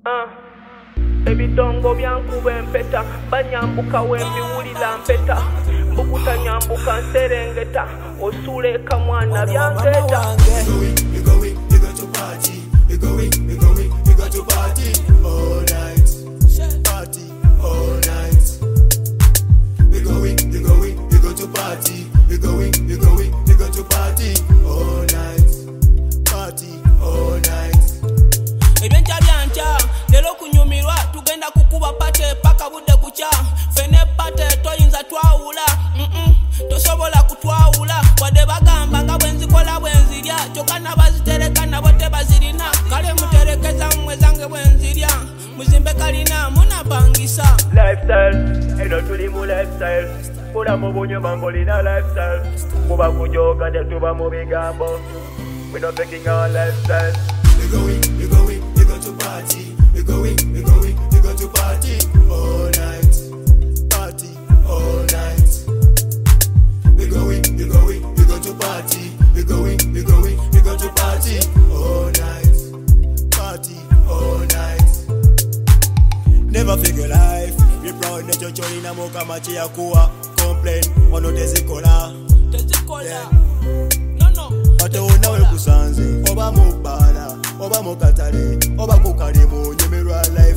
Ebidongo byankuba empeta banyambuka wembiwulira mpeta mbukuta nyambuka nserengeta osule kamwana byankeeta. Ebyenja byanja lero kunyumirwa tugenda kukuba pate paka budde kucha fene pate toyinza twawula tosobola kutwawula wadde bagamba nga bwenzikola bwenzirya kyokka nabazitereka nabo tebazirina kale muterekeza mmwe zange bwenzirya muzimbe kalina munapangisa Lifestyle eno tuli mu lifestyle mula mu bunyuma ngolina lifestyle kuba kujoga ne tuba mu bigambo we not taking our lifestyle. We're going to party. We're going to party all night. Party all night. We're going to party. We're going to party all night. Party all night. Never figure life. We proud necho choli na moka machi ya kuwa. Complain, ono tezikola. Ate unawe kusanze, oba mubala, oba mukatale, oba kukalimu, nyemerwa life,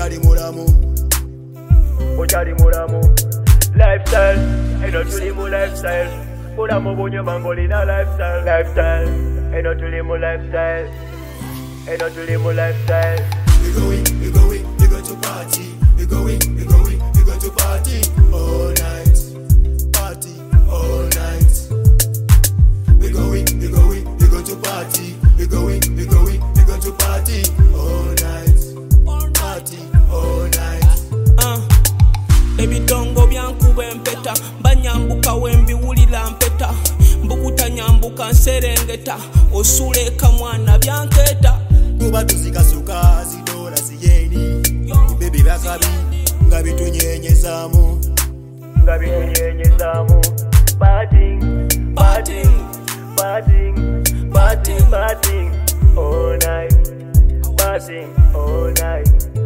ojali mulamu. Lifestyle, eno tuli mu lifestyle mula mu bunyuma ngolina lifestyle. Lifestyle, eno tuli mu lifestyle. Eno tuli mu lifestyle. We're going to party. We're going to party all night. Party all night. We're going to party. We're going to party all night. Party all night. Ebidongo byankuba empeta banyambuka wembiwulira mpeta mbukuta nyambuka nserengeta osule kamwana byankeeta. Kuba tuzikasuka zidola ziyeni bibebi byakabi nga bitunyenyezaamu Partying all night. Partying all night.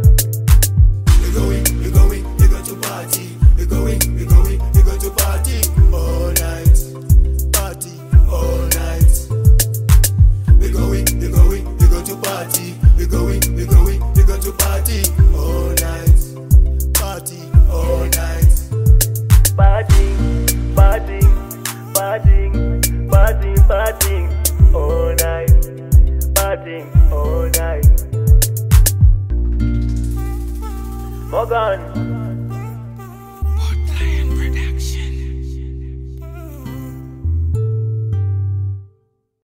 We're going to party. We're going to party all night. Party all night. We're going to party. We're going to party all night. Party all night. Partying all night. Partying all night. Morgan.